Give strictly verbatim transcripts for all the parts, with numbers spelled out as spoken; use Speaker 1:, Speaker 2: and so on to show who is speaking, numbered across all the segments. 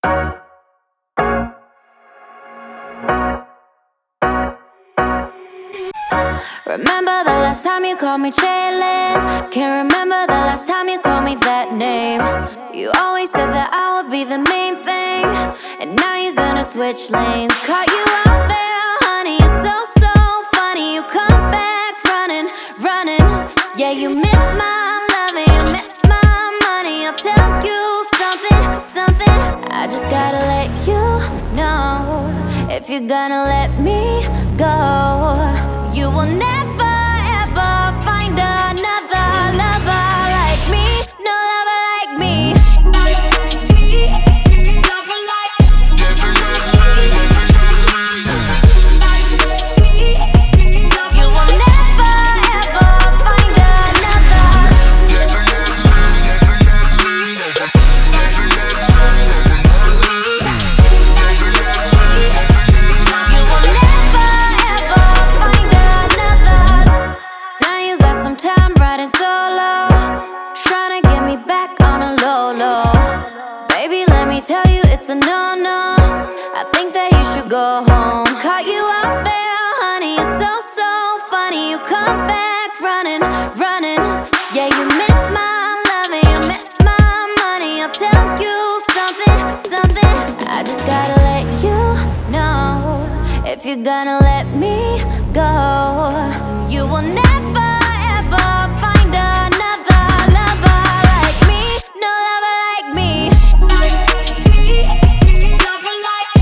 Speaker 1: Remember the last time you called me Jalen? Can't remember the last time you called me that name. You always said that I would be the main thing, and now you're gonna switch lanes. Caught you out there, honey, you're so, so funny. You come back running, running. Yeah, you miss my loving, you miss my money. I'll tell you something, something. I just gotta let you know, if you're gonna let me go, you will never ever find another lover like me. No lover like me. Lover like you will never ever find another. You will never ever find another. Now you got some time riding solo, tryna get me back on a low low. Baby, let me tell you it's a no-no. I think that you should go home. Caught you out there, honey, you're so, so funny. You come back running, running. Yeah, you miss my loving, you miss my money. I'll tell you something, something. I just gotta let you know, if you're gonna let me go, you will never ever find another lover like me. No lover like me. Lover like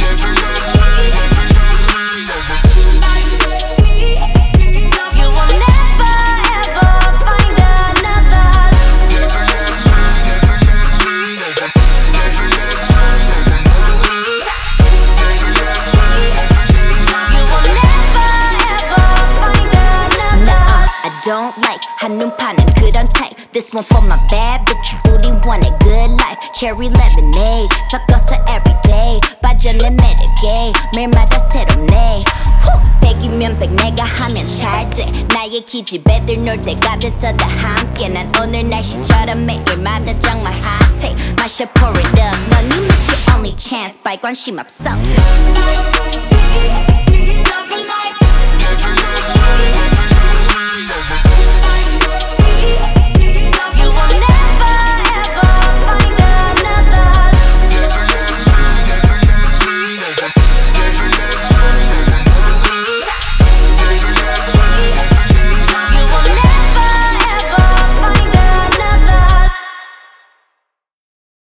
Speaker 1: you will never ever find another. You will never ever find another.
Speaker 2: I don't like 한눈 파는 그런 type. This one for my bad bitch. 우리 want a good life. Cherry lemonade 섞어서 everyday. 빠져내 매력에 매일마다 새롭네. 백이면 백 내가 하면 잘돼. 나의 기집애들 놀 때가 돼서 다 함께. 난 오늘 날씨처럼 매일마다 정말 핫해. 마셔 pour it up. 넌 이 맛이 only chance. 발 관심 없어.